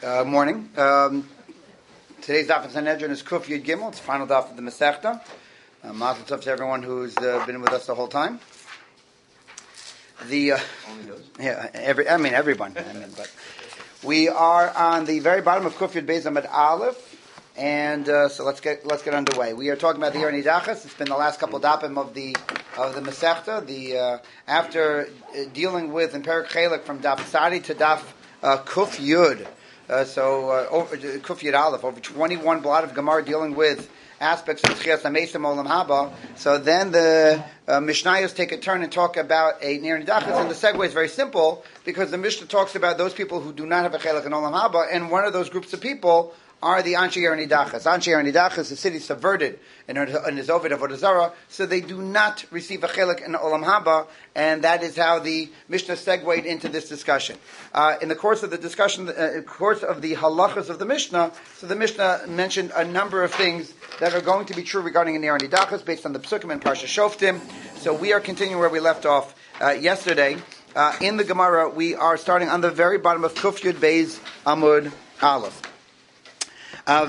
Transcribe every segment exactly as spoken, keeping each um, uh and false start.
Uh, morning. Um, today's daf in Sanhedrin is Kuf Yud Gimel. It's the final daf of the Masechta. Uh, Mazel tov to everyone who's uh, been with us the whole time. The uh, yeah, every I mean everyone. I mean, but we are on the very bottom of Kuf Yud Beis Amud Aleph, and uh, so let's get let's get underway. We are talking about the Yer Nidachas. It's been the last couple of dapim of the of the Masechta. The uh, after uh, dealing with in Perek Chelek from Daf Sadi to Daf uh, Kuf Yud. Uh, so, uh, over Kuf Yud Aleph, over twenty-one blot of Gemara dealing with aspects of Tchias HaMesim Olam Haba. So then the uh, Mishnayos take a turn and talk about a Ner Nidachas, and the segue is very simple because the Mishnah talks about those people who do not have a Chelek in Olam Haba, and one of those groups of people are the Anshe Yer Nidachas. Anshe Yer Nidachas, the city subverted and is over to Avodah Zarah, so they do not receive a Chelek in Olam Haba, and that is how the Mishnah segued into this discussion. Uh, in the course of the discussion, uh, course of the halachas of the Mishnah, so the Mishnah mentioned a number of things that are going to be true regarding an Yer Nidachas based on the Psukim and Parsha Shoftim. So we are continuing where we left off uh, yesterday. Uh, in the Gemara, we are starting on the very bottom of Kuf Yud Beis Amud Aleph. Uh,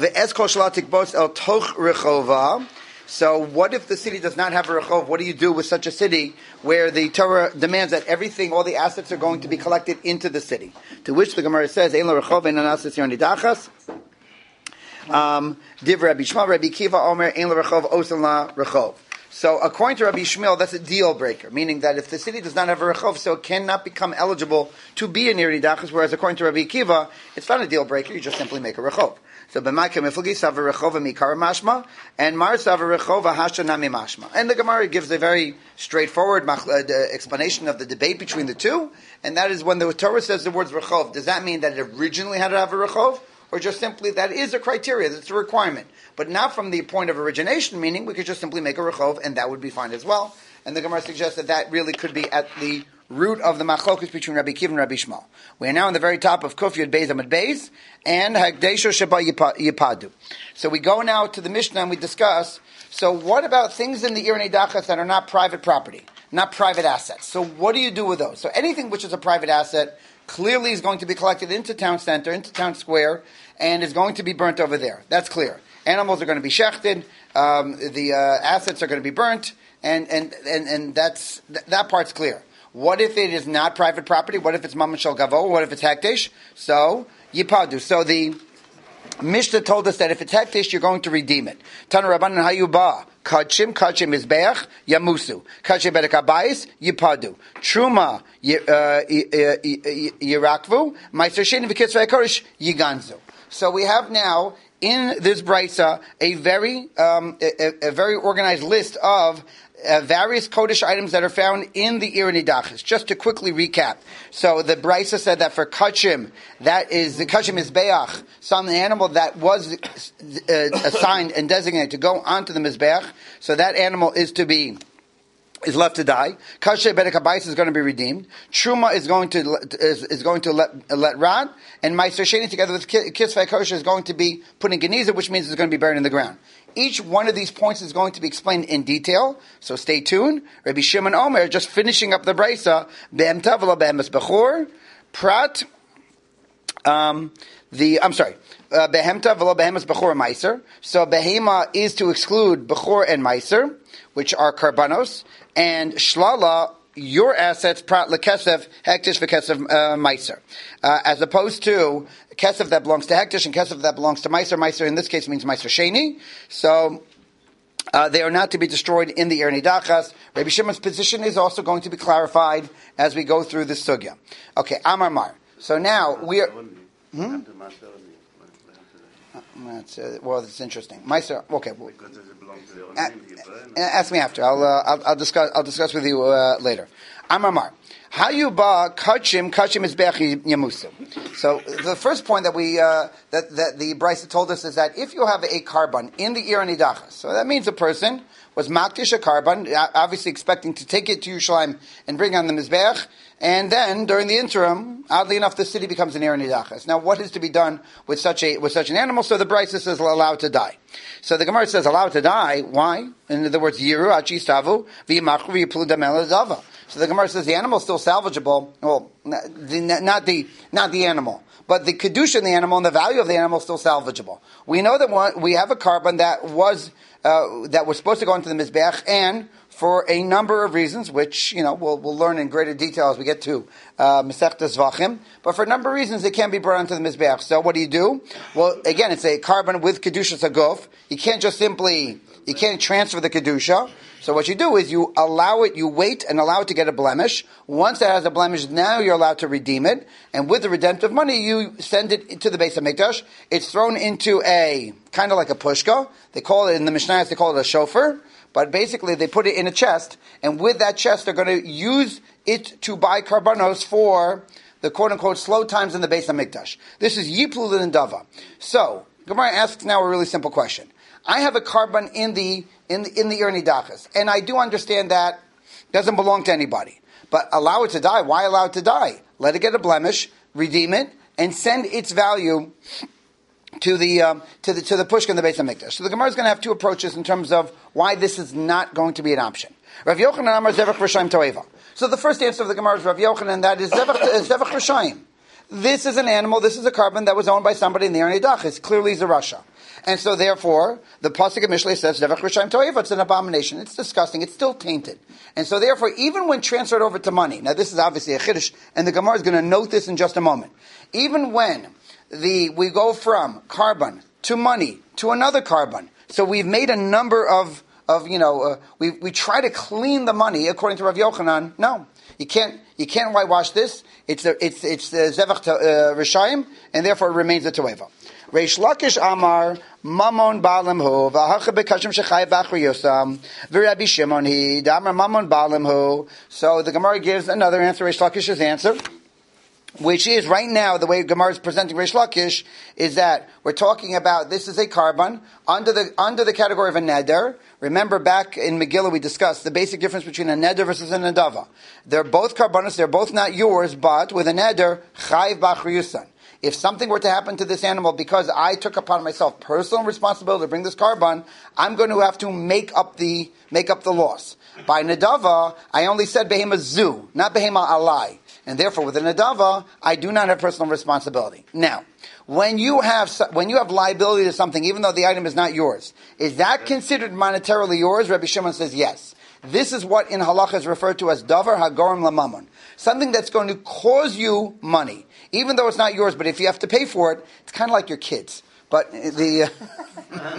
so what if the city does not have a rechov? What do you do with such a city where the Torah demands that everything, all the assets are going to be collected into the city? To which the Gemara says, Ein lo rechov, ein anasis yer nidachas. Div Rabbi Shmuel, Rabbi Kiva Omer, Ein lo rechov, osen la rechov. So according to Rabbi Shmuel, that's a deal breaker, meaning that if the city does not have a rechov, so it cannot become eligible to be a Ner Nidachas, whereas according to Rabbi Kiva, it's not a deal breaker, you just simply make a rechov. So b'maika miflagi savar rechova mikara mashma, and mar savar rechova hashanami mashma. And the Gemara gives a very straightforward explanation of the debate between the two, and that is when the Torah says the words rechov, does that mean that it originally had to have a rechov? Or just simply that is a criteria, that's a requirement. But not from the point of origination, meaning we could just simply make a rechov and that would be fine as well. And the Gemara suggests that that really could be at the root of the machlokus between Rabbi Kiva and Rabbi Shmuel. We are now on the very top of Kuf Yud Beis Amud Beis and Hagdesho Sheba Yipadu. So we go now to the Mishnah and we discuss, so what about things in the Yer Nidachas that are not private property, not private assets? So what do you do with those? So anything which is a private asset clearly is going to be collected into town center, into town square, and is going to be burnt over there. That's clear. Animals are going to be shechted, um, the uh, assets are going to be burnt, and and and, and that's th- that part's clear. What if it is not private property? What if it's Mammon Shel Gavo? What if it's Hektish? So, Yipadu. So the Mishnah told us that if it's Hektish, you're going to redeem it. Tana Rabbanan Hayubah. Kachim, Kachim Mizbeach, Yamusu. Kachim Bedek Abayis, Yipadu. Truma, Yirakvu. Meiser Shein V'Kitzvei HaKorish, Yiganzu. So we have now in this brisa a very um, a, a very organized list of uh, various Kodesh items that are found in the Yer Nidachas. Just to quickly recap. So the brisa said that for Kachim, that is the Kachim Mizbeach, some animal that was uh, assigned and designated to go onto the Mizbeach. So that animal is to be is left to die. Kasher Bedek Habayis is going to be redeemed. Truma is going to is, is going to let let rot, and Meiser Sheni together with Kitzvei Kosher is going to be put in Geniza, which means it's going to be buried in the ground. Each one of these points is going to be explained in detail, so stay tuned. Rabbi Shimon Omer, just finishing up the brisa, Be'em Tavla Be'emes Bechor, Prat, um, the, I'm sorry, Behemta V'lo Behemes Bechor Meiser. So Behema is to exclude Bechor and Meiser, which are Karbanos, and Shlala, your assets, Prat Lekesef, Hektish V'Kesef uh, Meiser. Uh, as opposed to Kesef that belongs to Hektish and Kesef that belongs to Meiser. Meiser in this case means Meiser Sheni. So, Uh, they are not to be destroyed in the Yer Nidachas. Rabbi Shimon's position is also going to be clarified as we go through this sugya. Okay, Amar Mar. So now we are. Hmm? That's, uh, well, it's interesting. Meiser, okay. Well, uh, ask me after. I'll, uh, I'll, I'll discuss. I'll discuss with you uh, later. Amar Mar. Hayuba kachim kachim is yamusu. So the first point that we uh, that that the Brisa told us is that if you have a carbon in the Yer Nidachas, so that means a person was makdish a carbon, obviously expecting to take it to Yerushalayim and bring on the mizbeach, and then during the interim, oddly enough, the city becomes an Yer Nidachas. Now, what is to be done with such a with such an animal? So the Brisa says allow it to die. So the Gemara says allow it to die. Why? In other words, yiru achi stavu v'yimachru v'yiplu damel zava. So the Gemara says the animal is still salvageable. Well, the, not the not the animal, but the kedusha in the animal and the value of the animal is still salvageable. We know that one, we have a carbon that was uh, that was supposed to go into the mizbeach, and for a number of reasons, which you know we'll we'll learn in greater detail as we get to uh, Masechtas Zvachim. But for a number of reasons, it can be brought into the mizbeach. So what do you do? Well, again, it's a carbon with kedusha sagof. You can't just simply you can't transfer the kedusha. So what you do is you allow it, you wait and allow it to get a blemish. Once it has a blemish, now you're allowed to redeem it. And with the redemptive money, you send it to the Beis HaMikdash. It's thrown into a, kind of like a pushka. They call it, in the Mishnah, they call it a shofar. But basically, they put it in a chest. And with that chest, they're going to use it to buy karbanos for the quote-unquote slow times in the Beis HaMikdash. This is Yiplul and Dava. So, Gemara asks now a really simple question. I have a carbon in the in the in the Irni Dachas, and I do understand that it doesn't belong to anybody. But allow it to die. Why allow it to die? Let it get a blemish, redeem it, and send its value to the um, to the to the pushka in the Beis HaMikdash. So the Gemara is going to have two approaches in terms of why this is not going to be an option. Rav Yochanan Amar Zevach Rishayim Toeva. So the first answer of the Gemara is Rav Yochanan, and that is Zevach Zevach Rishayim. This is an animal, this is a carbon that was owned by somebody in the Irni Dachas. Clearly, he's a Rasha. And so, therefore, the pasuk of Mishlei says, "Zevach Rishayim Toeva." It's an abomination. It's disgusting. It's still tainted. And so, therefore, even when transferred over to money, now this is obviously a chiddush, and the Gemara is going to note this in just a moment. Even when the we go from carbon to money to another carbon, so we've made a number of of you know uh, we we try to clean the money according to Rav Yochanan. No, you can't you can't whitewash this. It's a, it's it's the Zevach uh, Rishayim, and therefore it remains a Toeva. Reish Lakish Amar Mamon Baalim Hu V'Hacha Bekashim Shechai V'Achriyosam V'Rabbi Shimon Hi Damar Mamon Baalim Hu. So the Gemara gives another answer, Reish Lakish's answer, which is right now the way Gemara is presenting Reish Lakish is that we're talking about this is a carbon under the under the category of a neder. Remember back in Megillah we discussed the basic difference between a neder versus a nedava. They're both carbonos, they're both not yours, but with a neder, chayv b'achriyusan. If something were to happen to this animal because I took upon myself personal responsibility to bring this carbon, I'm going to have to make up the make up the loss. By nedava, I only said behema zu, not behema alai. And therefore, with a nedava, I do not have personal responsibility. Now, when you have when you have liability to something, even though the item is not yours, is that considered monetarily yours? Rabbi Shimon says yes. This is what in halacha is referred to as davar hagorim lamamon, something that's going to cause you money, even though it's not yours. But if you have to pay for it, it's kind of like your kids. But the uh,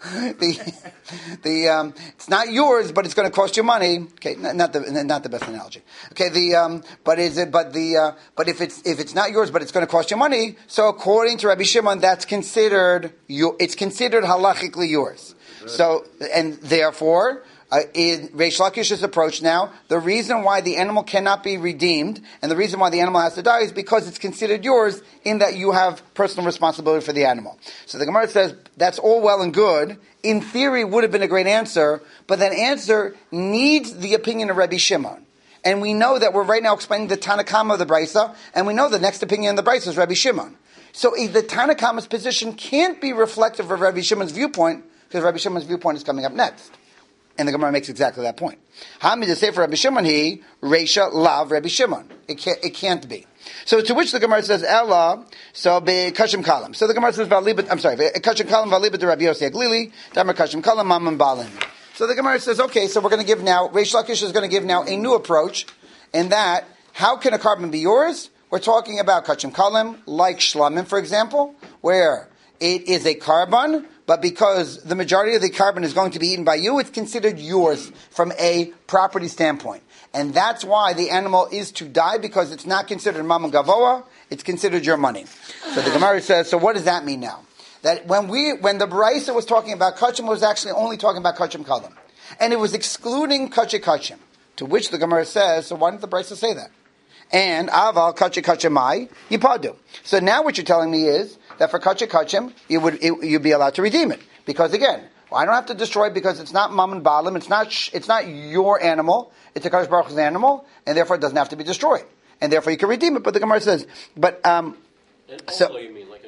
the the um, it's not yours, but it's going to cost you money. Okay, not the not the best analogy. Okay, the um, but is it? But the uh, but if it's if it's not yours, but it's going to cost you money. So according to Rabbi Shimon, that's considered you. It's considered halachically yours. So and therefore. Uh, in Reish Lakish's approach now, the reason why the animal cannot be redeemed and the reason why the animal has to die is because it's considered yours in that you have personal responsibility for the animal. So the Gemara says that's all well and good. In theory, would have been a great answer, but that answer needs the opinion of Rabbi Shimon. And we know that we're right now explaining the Tanakama of the Brisa, and we know the next opinion in the Brisa is Rabbi Shimon. So the Tanakama's position can't be reflective of Rabbi Shimon's viewpoint because Rabbi Shimon's viewpoint is coming up next. And the Gemara makes exactly that point. Hamid to say for Rabbi Shimon, he Reisha Lav Rabbi Shimon. It can't, it can't be. So to which the Gemara says Ella. So be Kashim Kalam. So the Gemara says Valibet. I'm sorry. Kashim Kalam Valibet to Rabbi Yossi Aglili. Damar Kashim Kalam Mamam Balim. So the Gemara says, okay, so we're going to give now. Reish Lakish is going to give now a new approach, in that how can a carbon be yours? We're talking about Kashim Kalam, like Shlamim, for example, where it is a carbon. But because the majority of the carbon is going to be eaten by you, it's considered yours from a property standpoint. And that's why the animal is to die, because it's not considered Mammon Gavoa, it's considered your money. So the Gemara says, so what does that mean now? That when we, when the Brisa was talking about Kachim, it was actually only talking about Kachim Kalam. And it was excluding Kachim Kachim. To which the Gemara says, so why didn't the Brisa say that? And Aval Kachim Kachim Mai, Yipadu. So now what you're telling me is, that for kachim kachim, you would it, you'd be allowed to redeem it, because again, well, I don't have to destroy it because it's not mammon balim, it's not sh- it's not your animal, it's a Kadosh Baruch Hu's animal, and therefore it doesn't have to be destroyed, and therefore you can redeem it. But the Gemara says, but um, an so ola, you mean like an ola?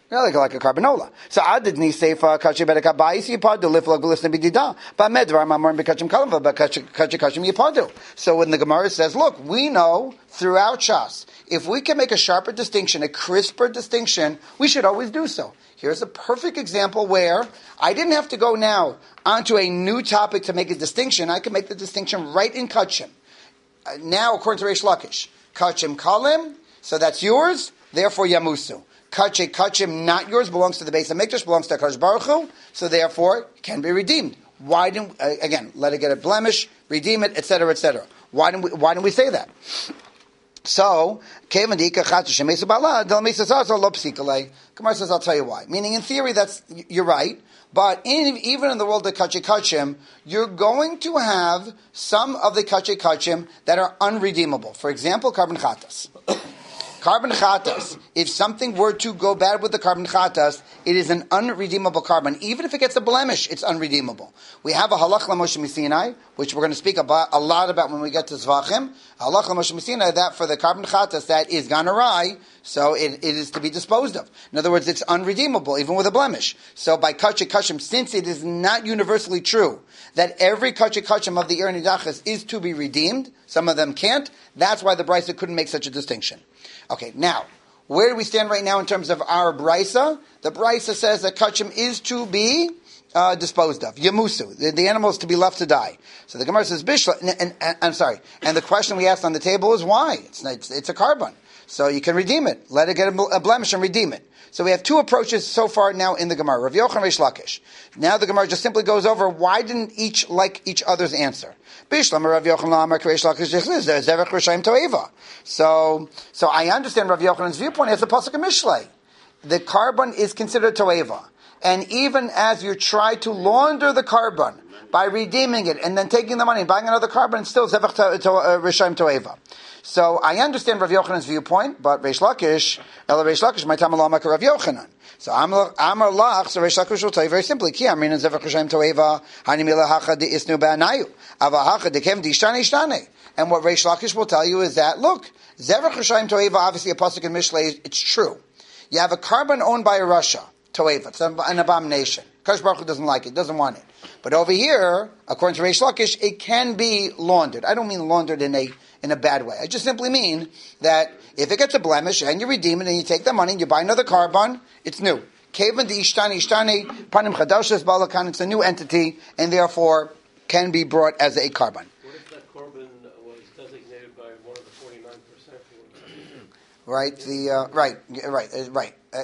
Yeah, like, like a carbanola. So adidni seifa kachi bedekabayis yipadu lifla gulisna bidida. But medvar mamorim bekachim kalam v'bekachi kachim yipadu. So when the Gemara says, look, we know throughout Shas, if we can make a sharper distinction, a crisper distinction, we should always do so. Here's a perfect example where I didn't have to go now onto a new topic to make a distinction. I can make the distinction right in Kachim. Uh, now, according to Reish Lakish, Kachim kalim, so that's yours, therefore yamusu. Kache kachim, not yours, belongs to the base of Mikdash, belongs to HaKadosh Baruch Hu, so therefore can be redeemed. Why didn't uh, again let it get a blemish, redeem it, et cetera, et cetera? Why didn't we? Why didn't we say that? So, Gemara says, I'll tell you why. Meaning, in theory, that's you're right, but in, even in the world of kache kachim, you're going to have some of the kache kachim that are unredeemable. For example, carbon chatas. Carbon chatas, if something were to go bad with the carbon chatas, it is an unredeemable carbon. Even if it gets a blemish, it's unredeemable. We have a halach l'Moshe Misinai, which we're going to speak about, a lot about when we get to Zvachim. Halach l'Moshe Misinai, that for the carbon chatas that is gone awry, so it, it is to be disposed of. In other words, it's unredeemable, even with a blemish. So by kache kachim, since it is not universally true that every kache kachim of the Ir Nidachas is to be redeemed, some of them can't, that's why the Brisa couldn't make such a distinction. Okay, now, where do we stand right now in terms of our brisa? The brisa says that kachim is to be uh, disposed of. Yamusu, the, the animal is to be left to die. So the Gemara says bishla, and, and, and I'm sorry, and the question we asked on the table is why? It's, it's, it's a carbon. So you can redeem it. Let it get a, a blemish and redeem it. So we have two approaches so far now in the Gemara. Rav Yochanan, Reish Lakish. Now the Gemara just simply goes over why didn't each like each other's answer. So, so I understand Rav Yochanan's viewpoint as a pasuk of Mishlei. The carbon is considered toeva. And even as you try to launder the carbon by redeeming it and then taking the money and buying another carbon, it's still zevach rishaim toeva. So I understand Rav Yochanan's viewpoint, but Reish Lakish, Ela Reish Lakish, my tamallah maka Rav Yochanan. So Amar Lach, so Reish Lakish will tell you very simply, Ki Amrin and Zevach Rishaim Toeva, Hanimila Hacha de Isnu Ba'anayu, Ava Hacha de Kem de Ishtane Ishtane. And what Reish Lakish will tell you is that, look, Zevach Rishaim Toeva, obviously a pasuk in Mishlei, it's true. You have a carbon owned by a Russia, Toeva, it's an abomination. Kadosh Baruch Hu doesn't like it, doesn't want it. But over here, according to Reish Lakish, it can be laundered. I don't mean laundered in a in a bad way. I just simply mean that if it gets a blemish and you redeem it and you take the money and you buy another carbon, it's new. Kevan de ishtani ishtani panim chadashas balakan. It's a new entity and therefore can be brought as a carbon. What if that carbon was designated by one of the forty-nine percent? Right. The uh, right. Right. Uh, right. Uh,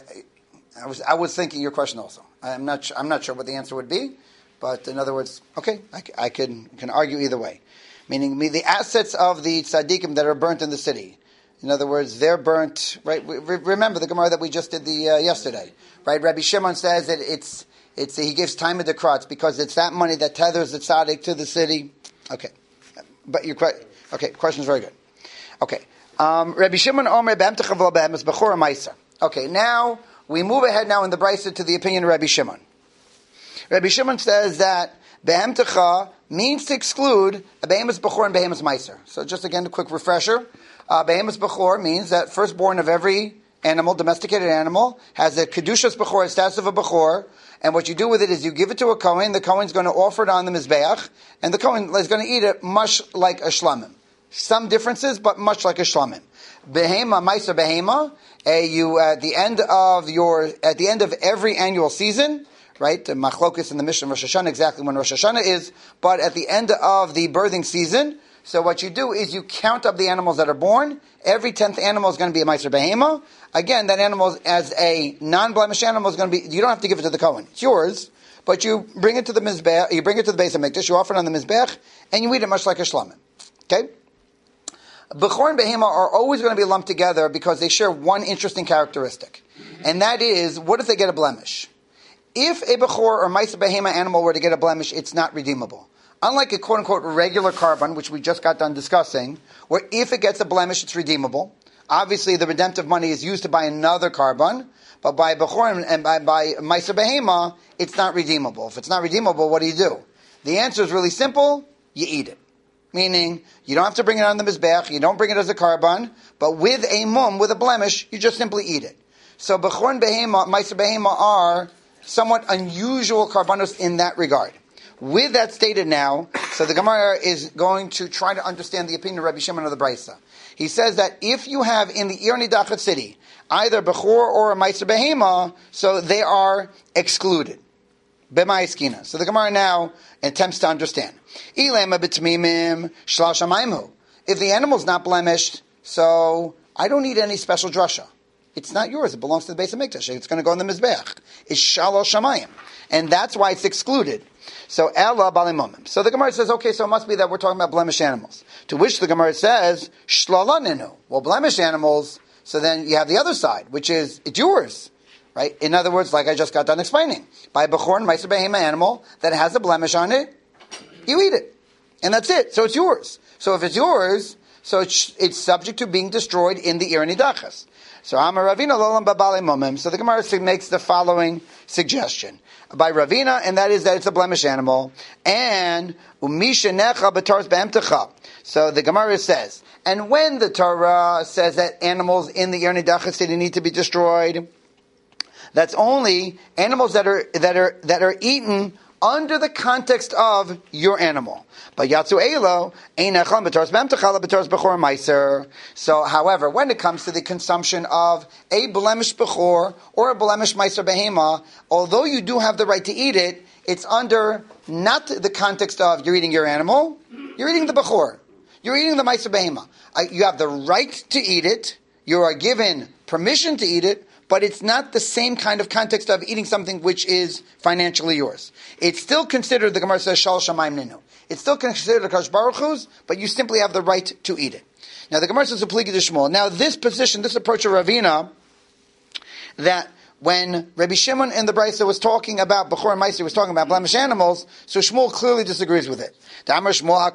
I was I was thinking your question also. I'm not I'm not sure what the answer would be, but in other words, okay, I, I can can argue either way. Meaning, the assets of the tzaddikim that are burnt in the city. In other words, they're burnt. Right? Remember the Gemara that we just did the uh, yesterday. Right? Rabbi Shimon says that it's it's he gives time of the kratz because it's that money that tethers the tzaddik to the city. Okay, but your okay question is very good. Okay, um, Rabbi Shimon Omer be'emtecha v'lo be'emes b'chor ma'aser. Okay, now we move ahead now in the brisa to the opinion of Rabbi Shimon. Rabbi Shimon says that be'emtecha means to exclude a behemoth bechor and behemoth meiser. So just again, a quick refresher. Uh, behemoth bechor means that firstborn of every animal, domesticated animal, has a kedushas bechor, a status of a bechor, and what you do with it is you give it to a kohen, the kohen's going to offer it on the mizbeach, and the kohen is going to eat it much like a shlamim. Some differences, but much like a shlamim. Behema, meiser behema, uh, you at the end of your, at the end of every annual season, right? The machlokus in the Mishnah Rosh Hashanah, exactly when Rosh Hashanah is, but at the end of the birthing season, so what you do is you count up the animals that are born. Every tenth animal is going to be a Meiser Behema. Again, that animal as a non-blemished animal is going to be, you don't have to give it to the Kohen. It's yours, but you bring it to the Mizbech, you bring it to the base of Mikdash, you offer it on the Mizbech, and you eat it much like a Shlamim. Okay? Bechor and Behema are always going to be lumped together because they share one interesting characteristic. And that is, what if they get a blemish? If a Bechor or Meiser Behema animal were to get a blemish, it's not redeemable. Unlike a quote-unquote regular carbon, which we just got done discussing, where if it gets a blemish, it's redeemable. Obviously, the redemptive money is used to buy another carbon, but by Bechor and by, by Meiser Behema, it's not redeemable. If it's not redeemable, what do you do? The answer is really simple. You eat it. Meaning, you don't have to bring it on the Mizbech, you don't bring it as a carbon, but with a mum, with a blemish, you just simply eat it. So Bechor and Behema, Meiser Behema are somewhat unusual karbanos in that regard. With that stated now, so the Gemara is going to try to understand the opinion of Rabbi Shimon of the Brisa. He says that if you have in the Ir Nidachet city either Bechor or a Meiser Behema, so they are excluded. B'ma'eskina. So the Gemara now attempts to understand. Ilema b'tmimim shlal shamayimhu. If the animal's not blemished, so I don't need any special drasha. It's not yours. It belongs to the base of Mikdash. It's going to go in the Mizbeach. It's Shalal Shamayim. And that's why it's excluded. So, Ella Balimomim. So the Gemara says, okay, so it must be that we're talking about blemished animals. To which the Gemara says, Shlala Ninu. Well, blemished animals, so then you have the other side, which is, it's yours. Right? In other words, like I just got done explaining. By Bechor and Meiser Behema animal that has a blemish on it, you eat it. And that's it. So it's yours. So if it's yours, so it's, it's subject to being destroyed in the Ir Nidachas. So Amar Ravina Lolam Babale Momim. So the Gemara makes the following suggestion by Ravina, and that is that it's a blemish animal. And Umisha Necha B'Taras Be'emtecha. So the Gemara says, and when the Torah says that animals in the Ir Nidachas city need to be destroyed, that's only animals that are that are that are eaten under the context of your animal. But Yatsu Elo, Einechlan B'Taras Be'emtecha B'Taras Bechor Meiser. So, however, when it comes to the consumption of a blemished Bechor or a blemished Meiser Behema, although you do have the right to eat it, it's under not the context of you're eating your animal, you're eating the Bechor. You're eating the Meiser Behema. Uh, you have the right to eat it, you are given permission to eat it, but it's not the same kind of context of eating something which is financially yours. It's still considered, the Gemara says, Shal Shamayim Ninu. It's still considered a Kadosh Baruch Hu's, but you simply have the right to eat it. Now the Gemara says, Pligi Shmuel. Now this position, this approach of Ravina, that when Rabbi Shimon in the Brisa was talking about, Bechor and Meiser was talking about blemished animals, so Shmuel clearly disagrees with it. Now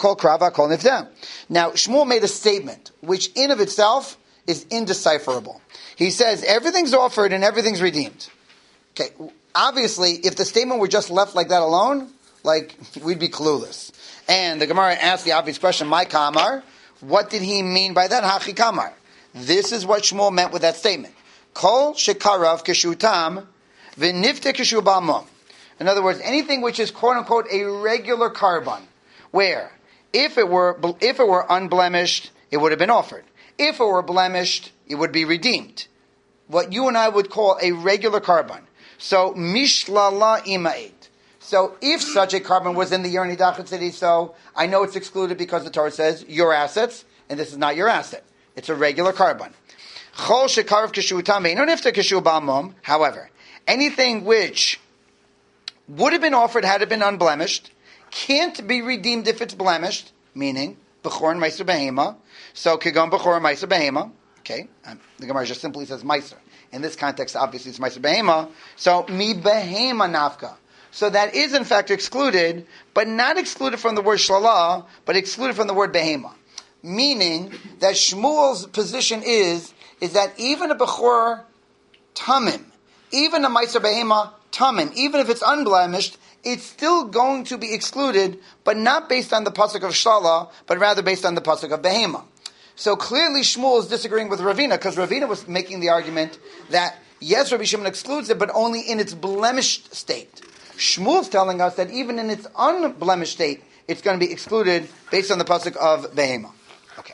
Shmuel made a statement, which in of itself is indecipherable. He says, everything's offered and everything's redeemed. Okay, obviously, if the statement were just left like that alone, like, we'd be clueless. And the Gemara asked the obvious question, my kamar, what did he mean by that? Hachi kamar. This is what Shmuel meant with that statement. Kol shekarav keshutam v'nifte keshu ba'amom. In other words, anything which is quote-unquote a regular karban, where if it were if it were unblemished, it would have been offered. If it were blemished, it would be redeemed. What you and I would call a regular karban. So, mishlala ima'ed. So, if such a karban was in the Ir Nidachet city, so I know it's excluded because the Torah says your assets, and this is not your asset. It's a regular karban. Chol shekarav keshu tam ve'eino nifta keshu ba'amom. However, anything which would have been offered had it been unblemished, can't be redeemed if it's blemished, meaning Bechor and Meiser Behema. So, Kigon Bechor and Meiser Behema. Okay, um, the Gemara just simply says Meiser. In this context, obviously, it's Meiser Behema. So, Mi Behema Nafka. So that is, in fact, excluded, but not excluded from the word Shlalah, but excluded from the word Behema. Meaning that Shmuel's position is, is that even a Bechor Tamim, even a Meiser Behema Tamim, even if it's unblemished, it's still going to be excluded, but not based on the pasuk of Shlalah, but rather based on the pasuk of Behema. So clearly Shmuel is disagreeing with Ravina, because Ravina was making the argument that, yes, Rabbi Shimon excludes it, but only in its blemished state. Shmuel's telling us that even in its unblemished state, it's going to be excluded based on the pasuk of Behema. Okay.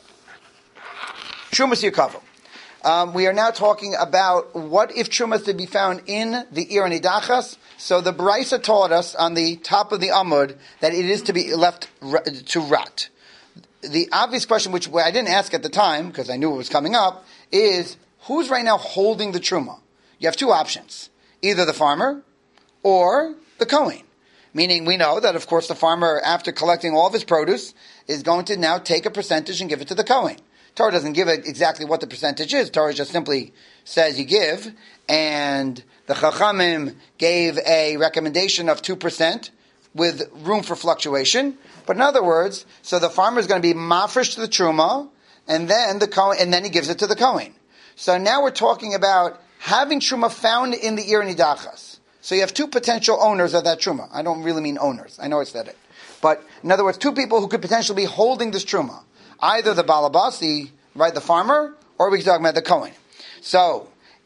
Trumas Yirkavo. Um, we are now talking about what if Truma is to be found in the Ir Nidachas. So the Brisa taught us on the top of the Amud that it is to be left to rot. The obvious question, which I didn't ask at the time, because I knew it was coming up, is who's right now holding the Truma? You have two options. Either the farmer or the Kohen. Meaning we know that, of course, the farmer, after collecting all of his produce, is going to now take a percentage and give it to the Kohen. Torah doesn't give it exactly what the percentage is. Torah just simply says you give, and the Chachamim gave a recommendation of two percent with room for fluctuation. But in other words, so the farmer is going to be mafresh to the Truma, and then the Kohen, and then he gives it to the Kohen. So now we're talking about having Truma found in the Ir Nidachas. So you have two potential owners of that Truma. I don't really mean owners. I know I said it. But in other words, two people who could potentially be holding this Truma. Either the Balabasi, right, the farmer, or we can talk about the Kohen. So,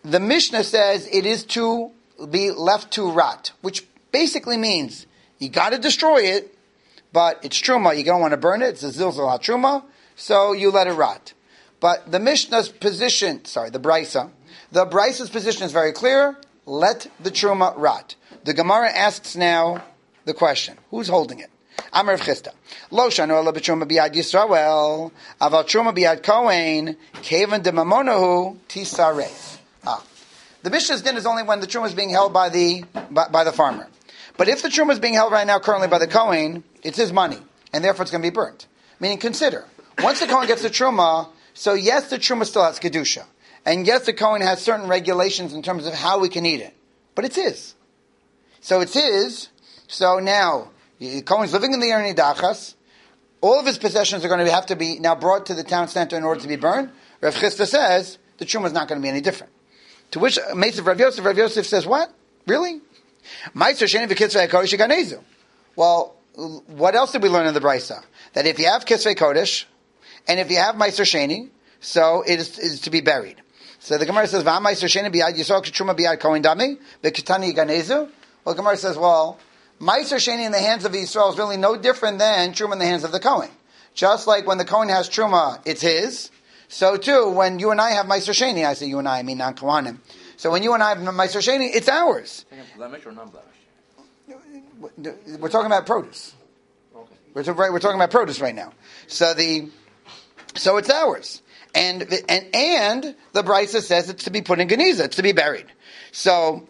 The Mishnah says it is to be left to rot, which basically means you got to destroy it, but it's truma. You don't want to burn it. It's a zilzal ha-truma, so you let it rot. But the Mishnah's position, sorry, the Brisa, the Brisa's position is very clear. Let the truma rot. The Gemara asks now the question: who's holding it? Amar Rav Chisda. Lo shanu ela b'truma b'yad Yisrael, aval truma b'yad Kohen, kevan demamonahu tisaref. Ah, the Mishnah's din is only when the truma is being held by the by, by the farmer. But if the truma is being held right now currently by the Kohen, it's his money, and therefore it's going to be burnt. Meaning, consider, once the Kohen gets the truma, so yes, the truma still has kedusha, and yes, the Kohen has certain regulations in terms of how we can eat it, but it's his. So it's his. So now the Kohen's living in the Yer Nidachas. All of his possessions are going to have to be now brought to the town center in order to be burned. Rav Chisda says the truma is not going to be any different. To which Meisav Rav Yosef, Rav Yosef says, "What? Really? Well, what else did we learn in the Brisa? That if you have Kisvei Kodesh, and if you have Meiser Sheni, so it is, it is to be buried. So the Gemara says, "V'am Meiser Sheni biyad Yisrael k'truma biyad Kohen Dami v'ketani Yiganezu." Well, the Gemara says, well, Meiser Sheni in the hands of Yisrael is really no different than truma in the hands of the Kohen. Just like when the Kohen has truma, it's his. So too, when you and I have Meiser Sheni, I say you and I, I mean non Kohanim. So when you and I have Meiser Sheni, it's ours. Blemish or non-blemish? We're talking about produce. Okay. We're, to, we're talking about produce right now. So the so it's ours, and and and the Brisa says it's to be put in Geniza, it's to be buried. So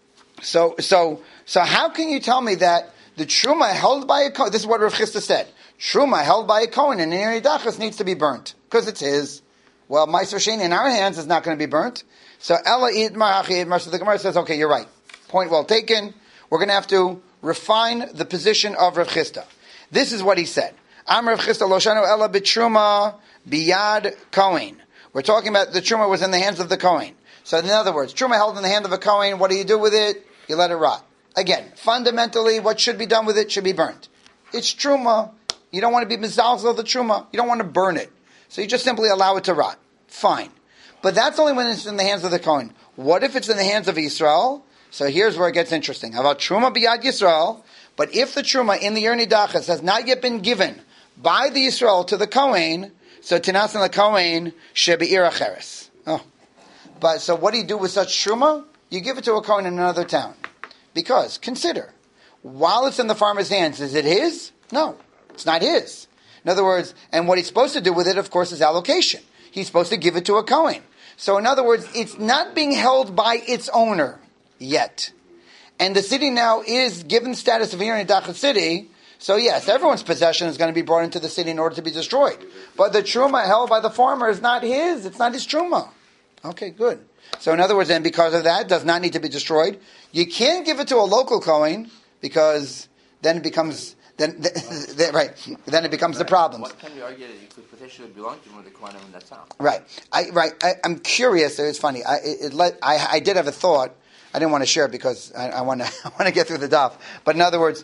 so so so how can you tell me that the truma held by a Kohen? This is what Rav Chisda said. Truma held by a Kohen in Yer Nidachas needs to be burnt because it's his. Well, Meiser Sheni in our hands is not going to be burnt. So Ella Idmar Hachi Idmar. So the Gemara says, okay, you're right. Point well taken. We're going to have to refine the position of Rav Chisda. This is what he said. Am Rav Chisda lo shanu ela b'truma biyad Kohen. We're talking about the truma was in the hands of the Kohen. So in other words, truma held in the hand of a Kohen. What do you do with it? You let it rot. Again, fundamentally, what should be done with it should be burnt. It's truma. You don't want to be mizalzel of the truma. You don't want to burn it. So you just simply allow it to rot. Fine. But that's only when it's in the hands of the Kohen. What if it's in the hands of Yisrael? So here's where it gets interesting. How about truma biyad Yisrael? But if the truma in the Yer Nidachas has not yet been given by the Yisrael to the Kohen, so tinasan the Kohen shebe'ir acheres. Oh, but so what do you do with such truma? You give it to a Kohen in another town, because consider, while it's in the farmer's hands, is it his? No, it's not his. In other words, and what he's supposed to do with it, of course, is allocation. He's supposed to give it to a Kohen. So in other words, it's not being held by its owner yet. And the city now is given status of Yer Nidachas city, so yes, everyone's possession is going to be brought into the city in order to be destroyed. But the truma held by the farmer is not his, it's not his truma. Okay, good. So in other words, then because of that, it does not need to be destroyed. You can't give it to a local Kohen, because then it becomes... Then, then, then, right. Then it becomes right. the problem. What can you argue that you could potentially belong to one of the Kohanim in that town? Right. I, right. I, I'm curious. It's funny. I, it, it let, I, I did have a thought. I didn't want to share it because I, I want to. I want to get through the daf. But in other words,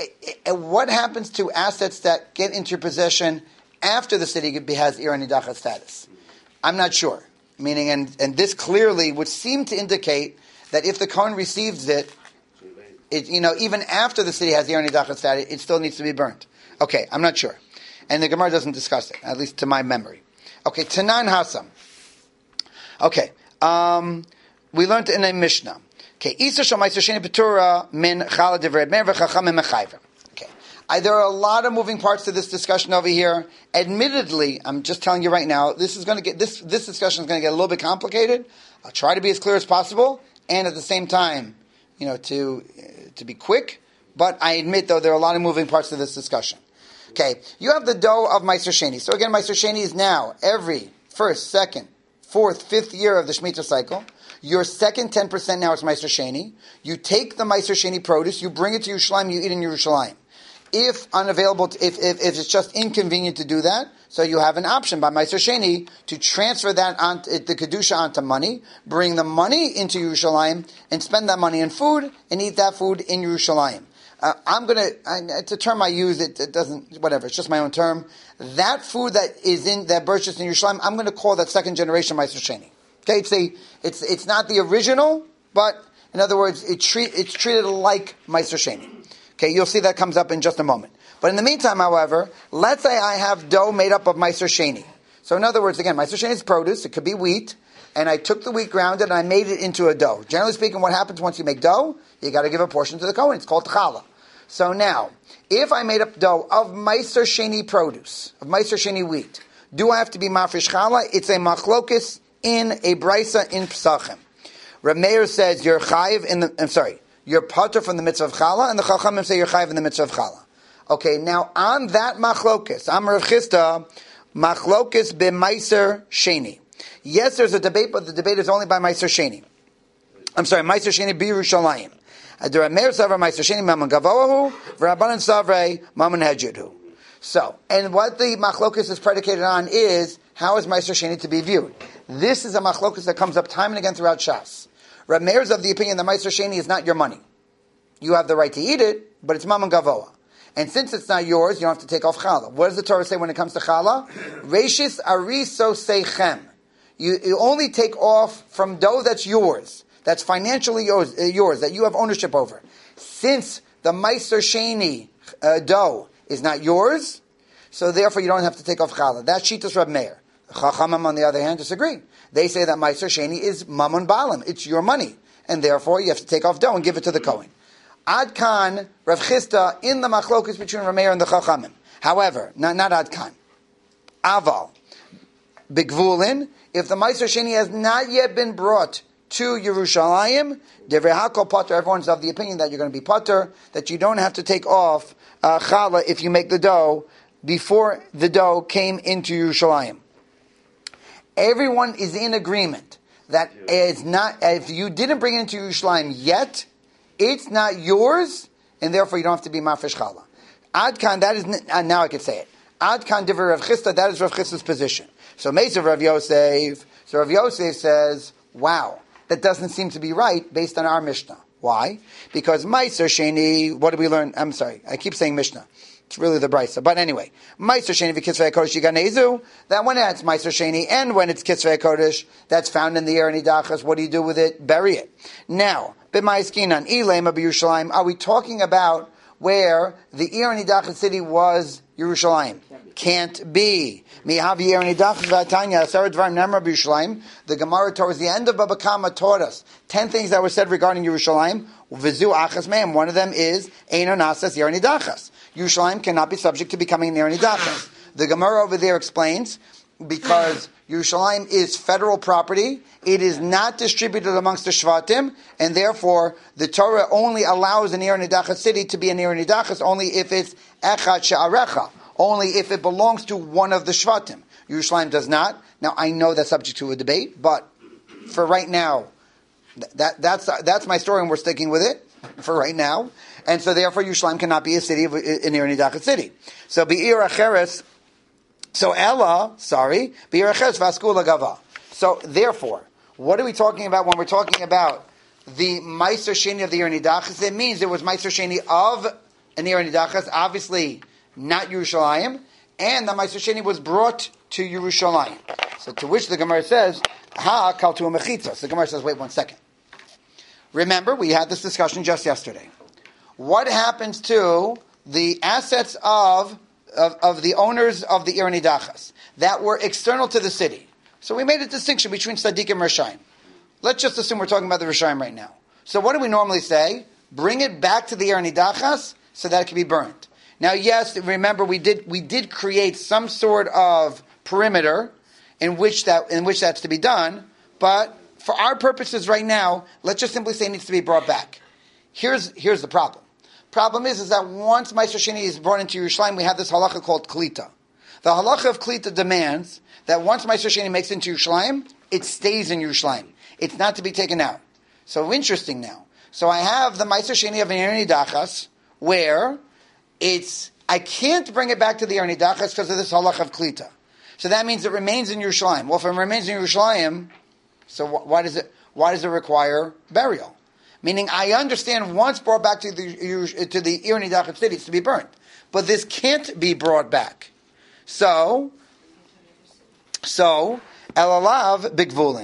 what happens to assets that get into your possession after the city has Yer Nidachas status? I'm not sure. Meaning, and and this clearly would seem to indicate that if the Kohen receives it. It, you know, even after the city has the Yer Nidachas status, it still needs to be burnt. Okay, I'm not sure. And the Gemara doesn't discuss it, at least to my memory. Okay, Tanan Hasam. Okay, um, we learned in a Mishnah. Okay, Isa Shal Meiser Sheni Petura Min Chala Divrei Meir V'Chachamim Mechayver. Okay, I, there are a lot of moving parts to this discussion over here. Admittedly, I'm just telling you right now, this is going to get this this discussion is going to get a little bit complicated. I'll try to be as clear as possible, and at the same time, you know, to to be quick, but I admit, though, there are a lot of moving parts to this discussion. Okay, you have the dough of Meiser Sheni. So again, Meiser Sheni is now every first, second, fourth, fifth year of the Shemitah cycle. Your second ten percent now is Meiser Sheni. You take the Meiser Sheni produce, you bring it to Yerushalayim, you eat in Yerushalayim. If unavailable, to, if, if if it's just inconvenient to do that, so you have an option by Meiser Sheni to transfer that on the kedusha onto money, bring the money into Yerushalayim, and spend that money in food and eat that food in Yerushalayim. Uh, I'm gonna. I, it's a term I use. It, it doesn't. Whatever. It's just my own term. That food that is in that purchased in Yerushalayim, I'm going to call that second generation Meiser Sheni. Okay, it's a It's it's not the original, but in other words, it treat, it's treated like Meiser Sheni. Okay, you'll see that comes up in just a moment. But in the meantime, however, let's say I have dough made up of Meiser Sheni. So in other words, again, Meiser Sheni is produce. It could be wheat. And I took the wheat, ground it, and I made it into a dough. Generally speaking, what happens once you make dough? You got to give a portion to the Kohen. It's called challah. So now, if I made up dough of Meiser Sheni produce, of Meiser Sheni wheat, do I have to be mafresh challah? It's a machlokis in a brisa in Pesachim. Reb Meir says you're chayiv in the. I'm sorry, you're pater from the mitzvah of challah, and the Chachamim say you're chayiv in the mitzvah of challah. Okay, now on that machlokis, I'm Rav Chisda, machlokis b'Meiser Sheni. Yes, there's a debate, but the debate is only by Meiser Sheni. I'm sorry, Meiser Sheni b'Yerushalayim. The Reb Meir Savra Meiser Sheni Mammon Gavohu, v'Rabbanan Savrei Mammon Hedjudhu. So, and what the machlokis is predicated on is how is Meiser Sheni to be viewed? This is a machlokis that comes up time and again throughout Shas. Reb Meir is of the opinion that Meiser Sheni is not your money. You have the right to eat it, but it's Mammon Gavoha. And since it's not yours, you don't have to take off challah. What does the Torah say when it comes to challah? Reishis ariso seichem. You, you only take off from dough that's yours, that's financially yours, uh, yours, that you have ownership over. Since the Meiser Sheni uh, dough is not yours, so therefore you don't have to take off challah. That's Shitas Reb Meir. Chachamim, on the other hand, disagree. They say that Meiser Sheni is Mammon Balam. It's your money. And therefore you have to take off dough and give it to the Kohen. Ad Kan, Rav Chisda, in the machlokus between Reb Meir and the Chachamim. However, not, not Ad Kan. Aval. Bigvulin, if the Meiser Sheni has not yet been brought to Yerushalayim, Devrei Hakol Potter, everyone's of the opinion that you're going to be Potter, that you don't have to take off uh, challah if you make the dough before the dough came into Yerushalayim. Everyone is in agreement that it's not, if you didn't bring it into Yerushalayim yet, it's not yours, and therefore you don't have to be mafresh challah. Ad Kan, that is, uh, now I can say it. Ad Kan Divrei Rav Chisda, that is Rav Chisda's position. So Meisav Rav Yosef, so Rav Yosef says, wow, that doesn't seem to be right based on our Mishnah. Why? Because Meiser Sheni, what did we learn? I'm sorry, I keep saying Mishnah. It's really the Brisa. But anyway, Meiser Sheni v'Kitzvei HaKodesh Yiganezu, that when it's Meiser Sheni and when it's Kitzvei HaKodesh, that's found in the Aaron Idachas, what do you do with it? Bury it. Now, B'maiskinan, Ilema b'Yerushalayim, are we talking about where the Aaron Idachas city was Yerushalayim? Can't be. Mihavi Aaron Idachas v'Atanya, Asar Dvarim Nemar b'Yerushalayim. The Gemara towards the end of Baba Kama taught us ten things that were said regarding Yerushalayim. V'zu achas me'em. One of them is Eino Nasas Aaron Idachas. Yerushalayim cannot be subject to becoming an Aaron Idachas. The Gemara over there explains because Yerushalayim is federal property, it is not distributed amongst the Shvatim, and therefore the Torah only allows an Aaron Idachas city to be an Aaron Idachas only if it's Echad She'arecha, only if it belongs to one of the Shvatim. Yerushalayim does not. Now I know that's subject to a debate, but for right now, that, that's that's my story, and we're sticking with it for right now. And so therefore Yerushalayim cannot be a city of an Aaron Idachas city. So Be'ir Acheres. So Ella, sorry, so therefore, what are we talking about when we're talking about the Meiser Sheni of the Aaron Idachas? It means it was Meiser Sheni of an Aaron Idachas, obviously not Yerushalayim, and the Meiser Sheni was brought to Yerushalayim. So to which the Gemara says, Ha kaltu mechitza. So the Gemara says, wait one second. Remember, we had this discussion just yesterday. What happens to the assets of Of, of the owners of the Aaron Idachas that were external to the city? So we made a distinction between Tzaddik and Rishayim. Let's just assume we're talking about the Rishayim right now. So what do we normally say? Bring it back to the Aaron Idachas so that it can be burnt. Now, yes, remember we did we did create some sort of perimeter in which that in which that's to be done, but for our purposes right now, let's just simply say it needs to be brought back. Here's here's the problem. Problem is, is that once Meiser Sheni is brought into Yerushalayim, we have this halacha called Klita. The halacha of Klita demands that once Meiser Sheni makes it into Yerushalayim, it stays in Yerushalayim. It's not to be taken out. So interesting now. So I have the Meiser Sheni of an Aaron Idachas, where it's, I can't bring it back to the Aaron Idachas because of this halacha of Klita. So that means it remains in Yerushalayim. Well, if it remains in Yerushalayim, so why does it, why does it require burial? Meaning, I understand once brought back to the to the Aaron Idachas city, it's to be burnt, but this can't be brought back. So, so Elalav Bigvulin.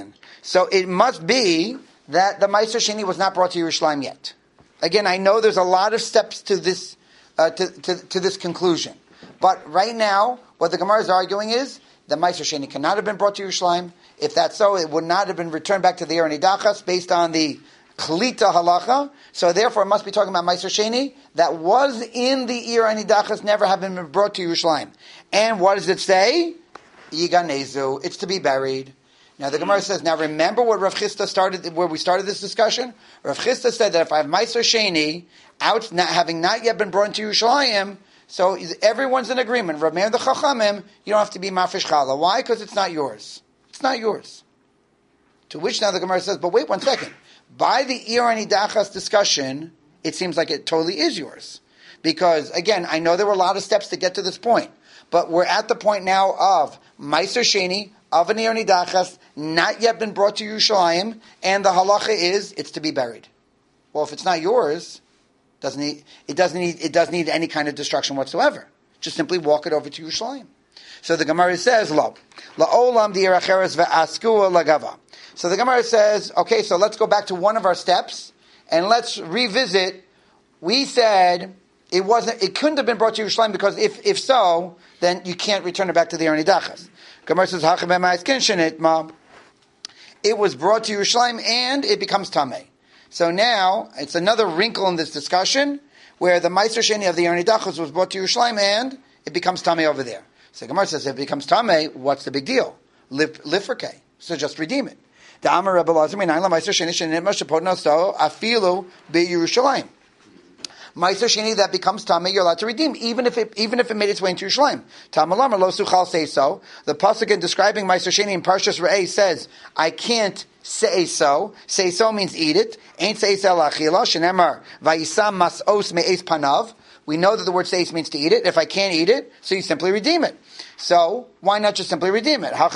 So it must be that the Meiser Sheni was not brought to Yerushalayim yet. Again, I know there's a lot of steps to this uh, to, to, to this conclusion. But right now, what the Gemara is arguing is the Meiser Sheni cannot have been brought to Yerushalayim. If that's so, it would not have been returned back to the Ir Nidachas based on the Klita halacha. So therefore, it must be talking about Meiser Sheni that was in the Ir Nidachas, never have been brought to Yerushalayim. And what does it say? Yiganezu. It's to be buried. Now the Gemara says, now remember what Rav Chisda started, where we started this discussion? Rav Chisda said that if I have Meiser Sheni, out, not, having not yet been brought to Yerushalayim, so everyone's in agreement. Rav Meir the Chachamim, you don't have to be Mafish Chala. Why? Because it's not yours. It's not yours. To which now the Gemara says, but wait one second. By the Ir Nidachas discussion, it seems like it totally is yours. Because, again, I know there were a lot of steps to get to this point. But we're at the point now of Meiser Sheni, of an Ir Nidachas, not yet been brought to Yerushalayim, and the halacha is, it's to be buried. Well, if it's not yours, doesn't need, it doesn't need, it doesn't need any kind of destruction whatsoever. Just simply walk it over to Yerushalayim. So the Gemara says, Lo, La'olam di'eracheres ve'askua lagava. So the Gemara says, okay, so let's go back to one of our steps, and let's revisit. We said it wasn't, it couldn't have been brought to Yerushalayim because if, if so, then you can't return it back to the Ir Nidachas. Gemara says, it was brought to Yerushalayim and it becomes Tameh. So now, it's another wrinkle in this discussion, where the Meiser Sheni of the Ir Nidachas was brought to Yerushalayim and it becomes Tameh over there. So Gemara says, if it becomes Tameh, what's the big deal? Lifrke. So just redeem it. The Amar Rebbe Lazar Minayin Meiser Sheni Shenit Mashapot Naso Afilu Be Yerushalayim. Meiser Sheni that becomes Tameh, you're allowed to redeem, even if it even if it made its way into Yerushalayim. Tamalamar Lo Suchal say so. The pasuk in describing Meiser Sheni in Parshas Re'eh says, I can't say so. Say so means eat it. Ain't say so lachila. Shenemar Vayisam Mas'os Me'es Panav. We know that the word seis means to eat it. If I can't eat it, so you simply redeem it. So why not just simply redeem it?